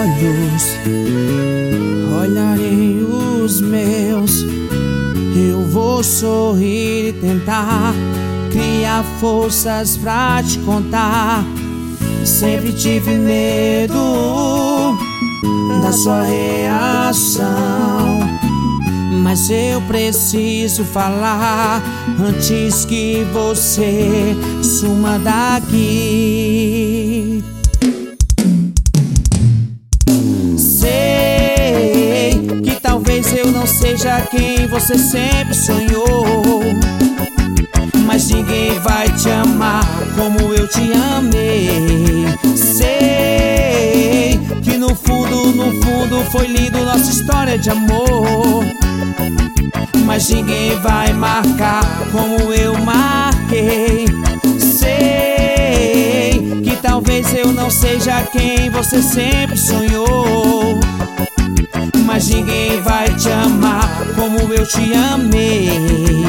olhos, olharei os meus. Eu vou sorrir e tentar criar forças pra te contar. Sempre tive medo da sua reação, mas eu preciso falar antes que você suma daqui. Sei que talvez eu não seja quem você sempre sonhou, mas ninguém vai te amar como eu te amei. Sei que no fundo foi lindo nossa história de amor, mas ninguém vai marcar como eu marquei. Sei que talvez eu não seja quem você sempre sonhou, mas ninguém vai te amar como eu te amei.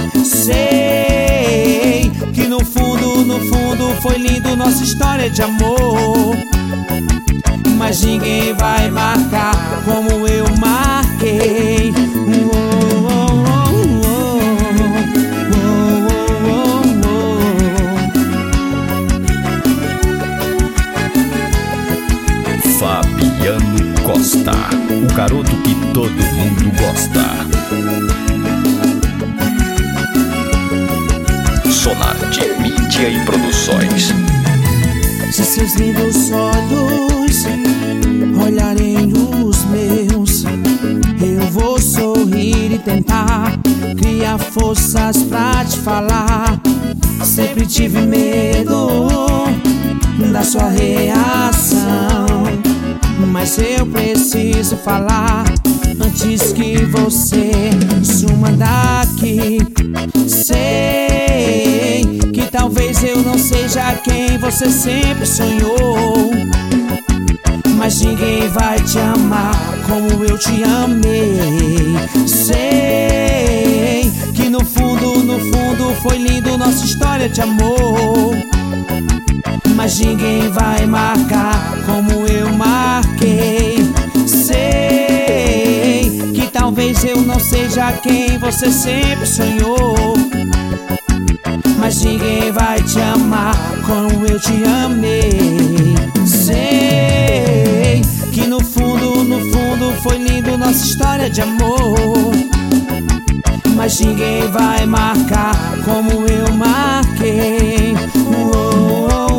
Sei que no fundo foi lindo nossa história de amor, mas ninguém vai marcar como eu marquei. Fabiano Costa, o garoto que todo mundo gosta. Sonarte Mídia e Produções. Se seus lindos olhos olharem os meus, eu vou sorrir e tentar criar forças pra te falar. Sempre tive medo da sua reação, mas eu preciso falar antes que você suma daqui. Sei que talvez eu não seja quem você sempre sonhou, mas ninguém vai te amar como eu te amei. Sei que no fundo foi lindo nossa história de amor, mas ninguém vai marcar como eu marquei. Sei que talvez eu não seja quem você sempre sonhou, mas ninguém vai te amar como eu te amei. Sei que no fundo foi lindo nossa história de amor, mas ninguém vai marcar como eu marquei. Oh, oh, oh.